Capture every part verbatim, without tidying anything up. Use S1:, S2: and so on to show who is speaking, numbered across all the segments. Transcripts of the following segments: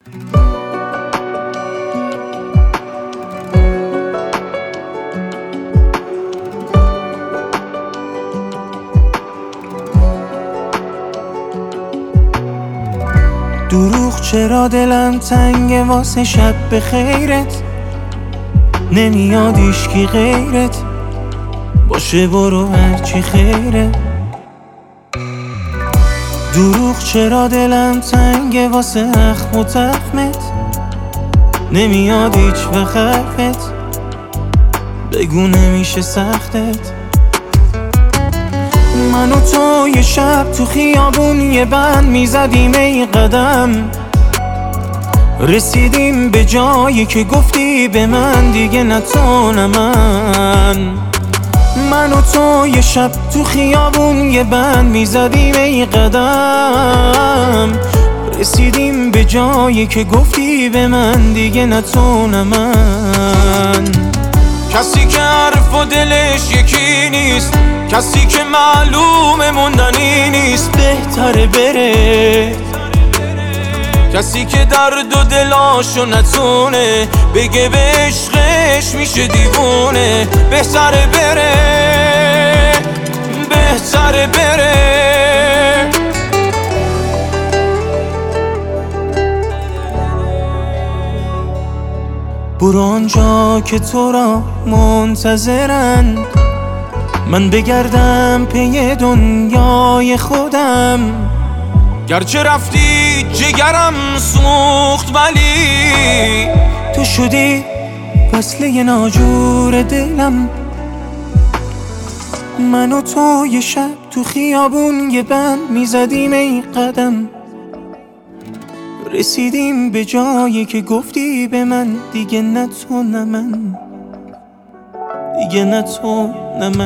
S1: دروغ چرا دلم تنگه واسه شب به خیرت، نمیاد ایشکی غیرت باشه، برو هرچی خیره. دروغ چرا دلم تنگه واسه اخم و تخمت، نمیاد هیچ وقت حرفت، بگو نمیشه سختت. من و تو یه شب تو خیابون یه بند میزدیم ای قدم، رسیدیم به جایی که گفتی به من دیگه نه تو نه من. من و تو یه شب تو خیابون یه بند میزدیم ای قدم، رسیدیم به جایی که گفتی به من دیگه نه تو نه من.
S2: کسی که حرف و دلش یکی نیست، کسی که معلوم موندنی نیست،
S1: بهتره بره.
S2: کسی که درد و دلاشو نتونه بگه به عشقش میشه دیوونه، بهتره بره، بهتره بره.
S1: برو آنجا که تو را منتظرن، من بگردم پی دنیای خودم.
S2: گرچه رفتی جگرم سوخت ولی
S1: تو شدی وصله ناجور دلم. من و تو یه شب تو خیابون یه بند میزدیم ای قدم، رسیدیم به جایی که گفتی به من دیگه نه تو نه من، دیگه نه تو نه من.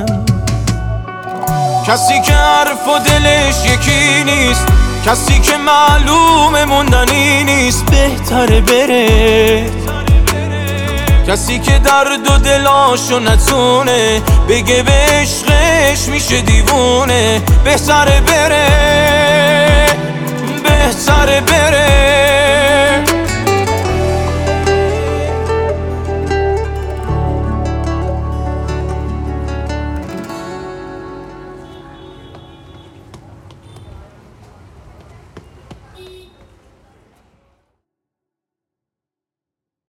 S2: کسی که حرف و دلش یکی نیست، کسی که معلوم موندنی نیست،
S1: بهتره بره.
S2: کسی که درد و دلاشو نتونه بگه به عشقش میشه دیوونه، بهتره بره، بهتره بره.